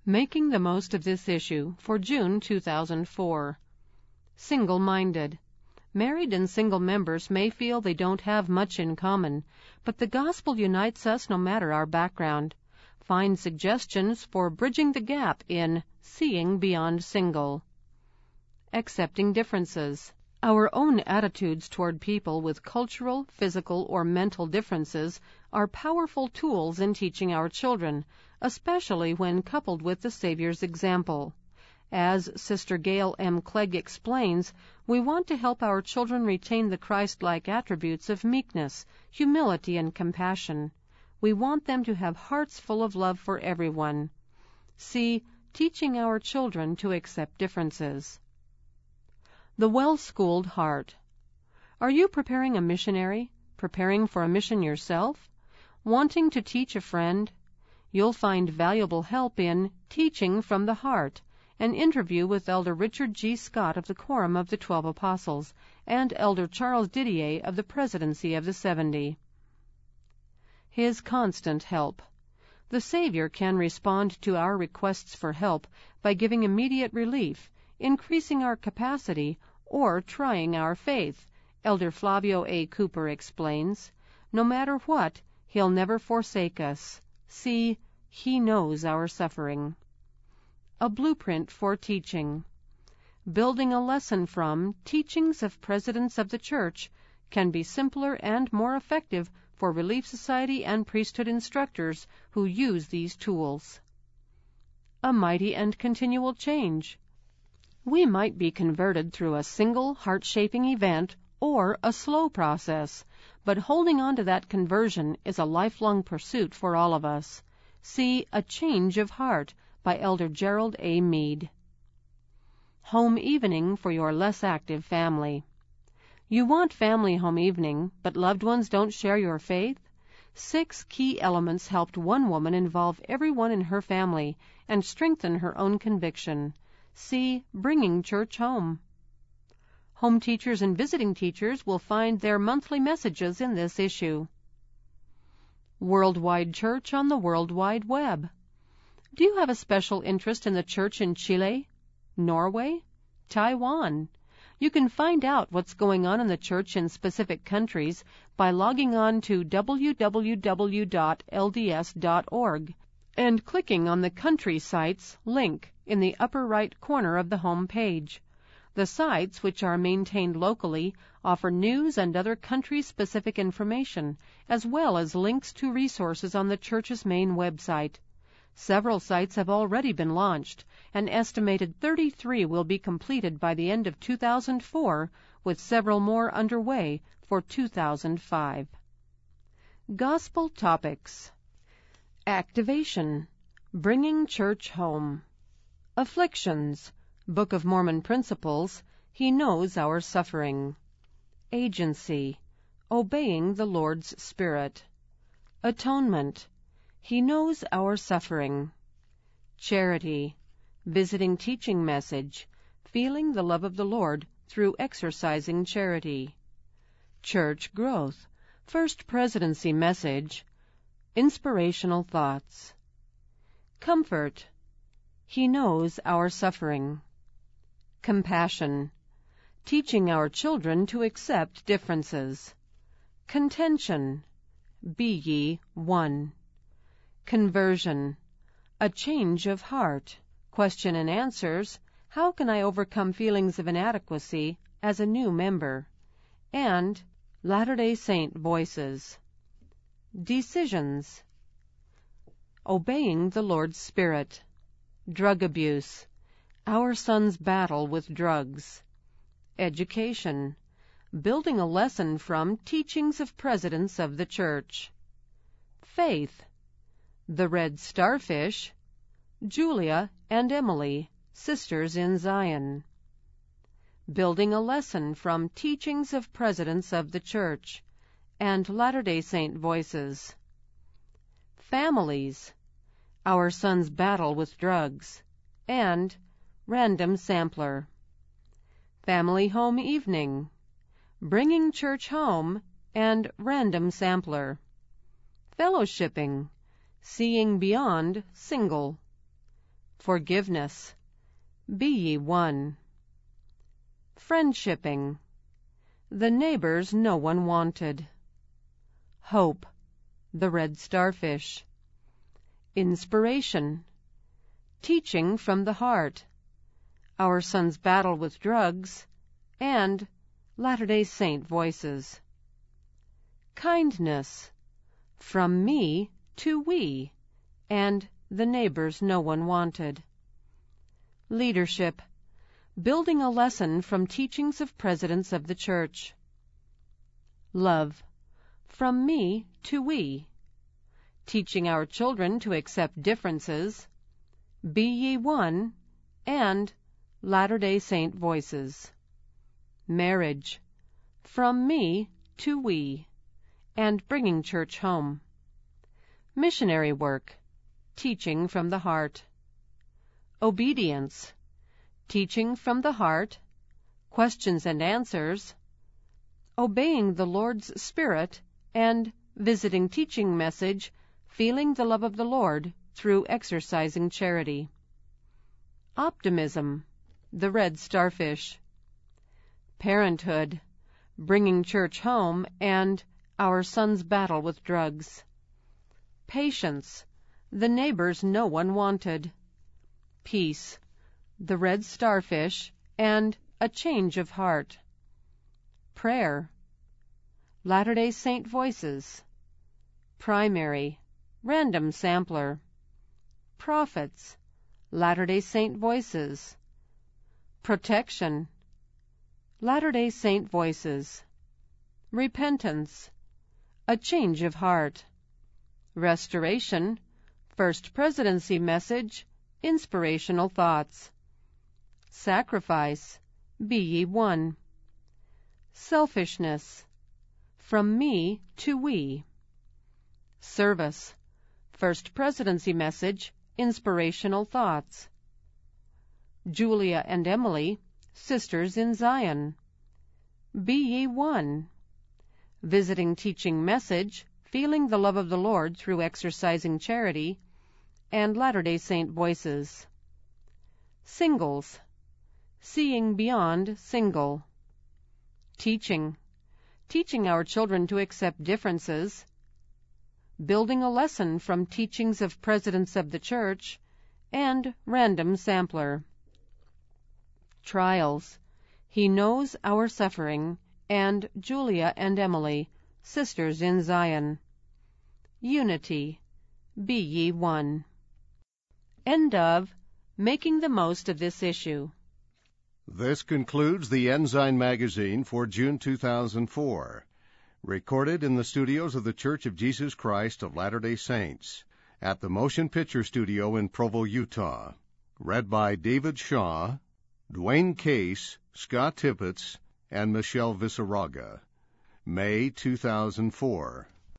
Making the most of this issue for June 2004. Single-minded. Married and single members may feel they don't have much in common, but the gospel unites us no matter our background. Find suggestions for bridging the gap in Seeing Beyond Single. Accepting differences. Our own attitudes toward people with cultural, physical, or mental differences are powerful tools in teaching our children, especially when coupled with the Savior's example. As Sister Gail M. Clegg explains, we want to help our children retain the Christ-like attributes of meekness, humility, and compassion. We want them to have hearts full of love for everyone. See, teaching our children to accept differences. The well-schooled heart. Are you preparing a missionary? Preparing for a mission yourself? Wanting to teach a friend? You'll find valuable help in Teaching from the Heart, an interview with Elder Richard G. Scott of the Quorum of the 12 Apostles and Elder Charles Didier of the Presidency of the 70. His constant help. The Savior can respond to our requests for help by giving immediate relief, increasing our capacity, or trying our faith, Elder Flavio A. Cooper explains. No matter what, He'll never forsake us. See, He knows our suffering. A blueprint for teaching. Building a lesson from Teachings of Presidents of the Church can be simpler and more effective for Relief Society and priesthood instructors who use these tools. A mighty and continual change. We might be converted through a single heart-shaping event or a slow process, but holding on to that conversion is a lifelong pursuit for all of us. See A Change of Heart by Elder Gerald A. Mead. Home evening for your less active family. You want family home evening, but loved ones don't share your faith? 6 key elements helped one woman involve everyone in her family and strengthen her own conviction. See Bringing Church Home. Home teachers and visiting teachers will find their monthly messages in this issue. Worldwide Church on the World Wide Web. Do you have a special interest in the church in Chile, Norway, Taiwan? You can find out what's going on in the church in specific countries by logging on to www.lds.org and clicking on the Country Sites link in the upper right corner of the home page. The sites, which are maintained locally, offer news and other country-specific information, as well as links to resources on the church's main website. Several sites have already been launched. An estimated 33 will be completed by the end of 2004, with several more underway for 2005. Gospel Topics. Activation. Bringing Church Home. Afflictions. Book of Mormon Principles. He knows our suffering. Agency. Obeying the Lord's Spirit. Atonement. He knows our suffering. Charity. Visiting teaching message. Feeling the love of the Lord through exercising charity. Church growth. First Presidency message. Inspirational thoughts. Comfort. He knows our suffering. Compassion. Teaching our children to accept differences. Contention. Be ye one. Conversion. A change of heart. Question and answers. How can I overcome feelings of inadequacy as a new member? And Latter-day Saint voices. Decisions. Obeying the Lord's Spirit. Drug abuse. Our son's battle with drugs. Education. Building a lesson from Teachings of Presidents of the Church. Faith. The Red Starfish. Julia and Emily, Sisters in Zion. Building a lesson from Teachings of Presidents of the Church and Latter-day Saint voices. Families. Our son's battle with drugs, and Random Sampler. Family home evening. Bringing Church Home and Random Sampler. Fellowshipping. Seeing Beyond Single. Forgiveness. Be ye one. Friendshipping. The neighbors no one wanted. Hope. The red starfish. Inspiration. Teaching from the heart. Our son's battle with drugs, and Latter-day Saint voices. Kindness. From me to we, and the neighbors no one wanted. Leadership. Building a lesson from teachings of presidents of the church. Love. From me to we. Teaching our children to accept differences. Be ye one, and Latter-day Saint voices. Marriage. From me to we, and bringing church home. Missionary work. Teaching from the heart. Obedience. Teaching from the heart. Questions and answers. Obeying the Lord's Spirit, and visiting teaching message, feeling the love of the Lord through exercising charity. Optimism. The red starfish. Parenthood. Bringing church home, and our son's battle with drugs. Patience. The neighbors no one wanted. Peace. The red starfish, and a change of heart. Prayer. Latter-day Saint voices. Primary. Random sampler. Prophets. Latter-day Saint voices. Protection. Latter-day Saint voices. Repentance. A change of heart. Restoration. First Presidency message. Inspirational thoughts. Sacrifice. Be ye one. Selfishness. From me to we. Service. First Presidency message. Inspirational thoughts. Julia and Emily, sisters in Zion. Be ye one. Visiting teaching message, feeling the love of the Lord through exercising charity, and Latter-day Saint voices. Singles. Seeing beyond single. Teaching. Teaching our children to accept differences. Building a lesson from teachings of presidents of the church, and random sampler. Trials. He knows our suffering, and Julia and Emily, sisters in Zion. Unity. Be ye one. End of Making the Most of This Issue. This concludes the Ensign Magazine for June 2004. Recorded in the studios of the Church of Jesus Christ of Latter-day Saints at the Motion Picture Studio in Provo, Utah. Read by David Shaw, Dwayne Case, Scott Tippett, and Michelle Visaraga. May 2004.